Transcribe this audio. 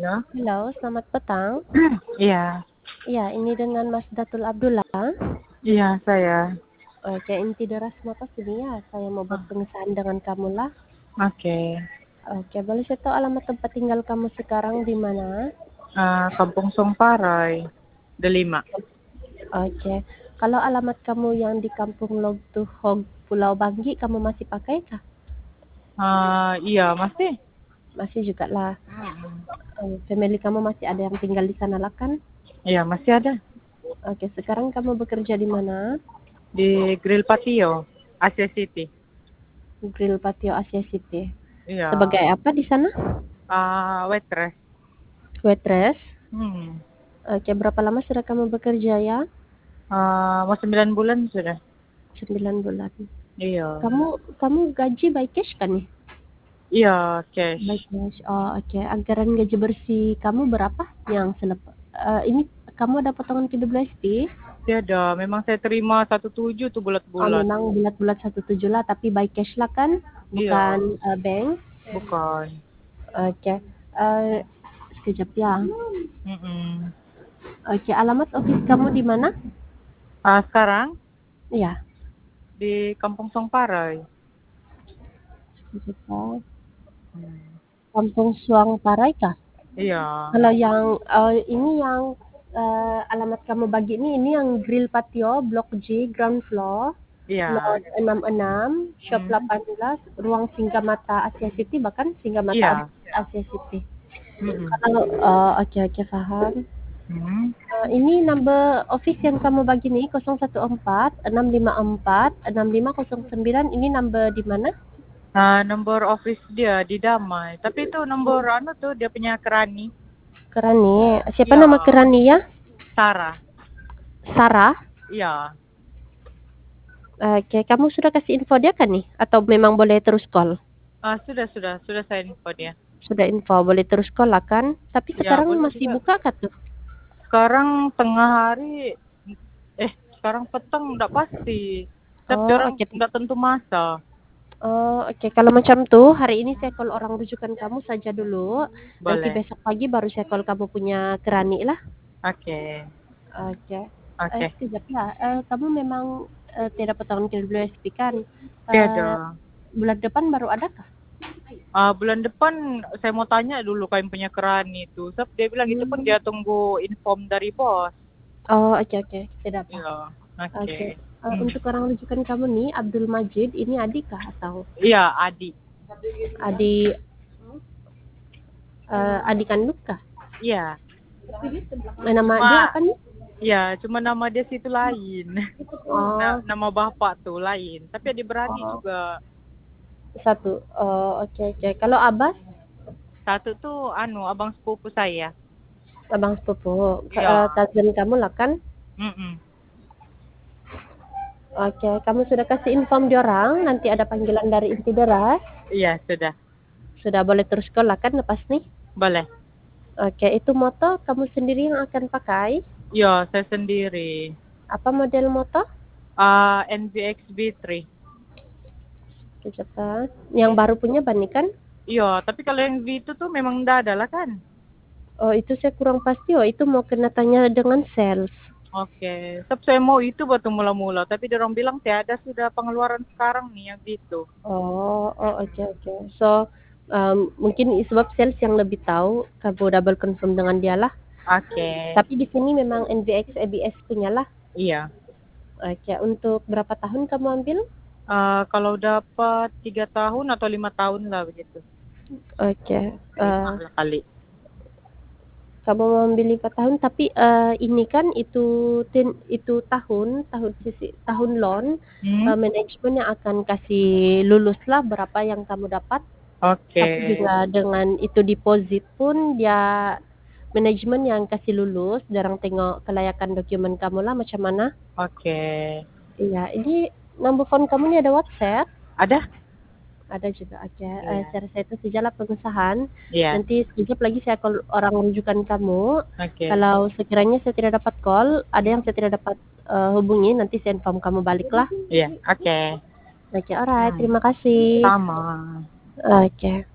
Ya, Halo, selamat petang. iya, Iya, ini dengan Mas Datul Abdullah. iya saya. Oke, inti deras motor sini ya. Saya mau buat Ah, pengesahan dengan kamu lah. oke. Oke, boleh saya tahu alamat tempat tinggal kamu sekarang di mana? Kampung Songparai, Delima. Oke, kalau alamat kamu yang di Kampung Logtuhog, Pulau Banggi, kamu masih pakai kah? Iya masih. Masih juga lah. Mm-mm. Family kamu masih ada yang tinggal di sana lah kan? Iya masih ada Oke, sekarang kamu bekerja di mana? di Grill Patio, Aceh City. Grill Patio Asia City. Iya. Sebagai apa di sana? Waitress. Waitress. Hmm. Oke, berapa lama sudah kamu bekerja ya? Mau 9 bulan sudah. 9 bulan. Iya. Kamu kamu gaji by cash kan nih? Iya By cash. cash. Oh, oke. Anggaran gaji bersih kamu berapa yang selepas ini kamu ada potongan PWSP? Tiada. Memang saya terima 17 tuh Oh, bulat-bulat. memang bulat-bulat 17 lah, tapi by cash lah kan? Bukan Iya. bank. Bukan. Oke. Eh, sekejap ya. Mm-mm. Oke, alamat office kamu di mana? Sekarang Iya. di Kampung Songparai. Sekejap ya. Hmm. Kampung Suang Parai kah? Iya. Kalau yang ini yang alamat kamu bagi ini yang Grill Patio Blok G ground floor Iya. lot 66 shop Hmm. 18 ruang Singgah Mata Asia City, bahkan Singgah Mata Iya. Asia City. Mm-mm. Kalau oke oke paham. Hmm. Ini number office yang kamu bagi nih 014 654 6509, ini number di mana? Nomor office dia di Damai. Tapi itu nomor anu tuh dia punya kerani. Kerani. Siapa Iya, nama Kerani ya? Sarah. Sarah. Iya. Oke, kamu sudah kasih info dia kan nih? Atau memang boleh terus call? Sudah saya info dia. Sudah info, boleh terus call lah kan? Tapi Ya, sekarang boleh masih juga. buka kan tuh? Sekarang tengah hari, sekarang petang enggak pasti. Setiap Oh, orang oke. enggak tentu masa. Oh, oke. Kalau macam tuh, hari ini saya call orang rujukan kamu saja dulu. Nanti Boleh. besok pagi baru saya call kamu punya kerani lah. Oke. Oke. Oke. Sekejap ya. Kamu memang tidak potongan KWSP kan? Eh, Tiada. bulan depan baru ada kah? Bulan depan saya mau tanya dulu kayak punya kerani itu. Sebab dia bilang itu pun Hmm. dia tunggu inform dari bos. Oh, oke oke. Tidak apa. Iya. Oke. Oke. Hmm. Untuk orang rujukan kamu nih, Abdul Majid, ini adik kah atau Iya, Adi. adik adik kandung kah? Iya. Nama dia Cuma apa nih? cuma nama dia situ lain. Oh, Nama bapak tuh lain. Tapi adik beradik oh, juga. satu. Oh, oke oke. Kalau Abbas, Satu tuh abang sepupu saya. abang sepupu, Iya. cousin kamu lah kan? Mm-mm. Oke, kamu sudah kasih inform diorang, nanti ada panggilan dari inti deras. Iya, sudah. Sudah boleh terus call lah kan lepas nih? Boleh. Oke, itu motor kamu sendiri yang akan pakai? Iya, saya sendiri. Apa model motor? NVX B3. Cepat. Yang baru punya Bani kan? Iya, tapi kalau yang V itu tuh memang udah ada lah kan? Oh, itu saya kurang pasti. Oh, itu mau kena tanya dengan sales. Oke. Sebab saya mau itu waktu mula-mula. Tapi dia orang bilang tiada sudah pengeluaran sekarang nih yang gitu. Oh, oh, oke oke. So, mungkin sebab sales yang lebih tahu, kamu double confirm dengan dia lah. Oke. Tapi di sini memang NVX ABS punya lah. Iya. Oke, untuk berapa tahun kamu ambil? Kalau dapat 3 tahun atau 5 tahun lah begitu. Oke, 5 lah kali. kamu mau ambil 5 tahun, tapi ini kan itu tahun sisi tahun loan, Hmm? manajemen yang akan kasih lulus lah berapa yang kamu dapat. Oke. Tapi juga dengan itu deposit pun dia manajemen yang kasih lulus, jarang tengok kelayakan dokumen kamu lah macam mana. Oke. Iya, ini nomor phone kamu ini ada WhatsApp? Ada? Ada juga, oke. Iya. Saya rasa itu sajalah pengesahan. Iya. Nanti sekejap lagi saya call orang rujukan kamu. Oke. Kalau sekiranya saya tidak dapat call, ada yang saya tidak dapat hubungi, nanti saya inform kamu balik lah. Iya. Oke. Oke, alright. Terima kasih. Sama. Oke.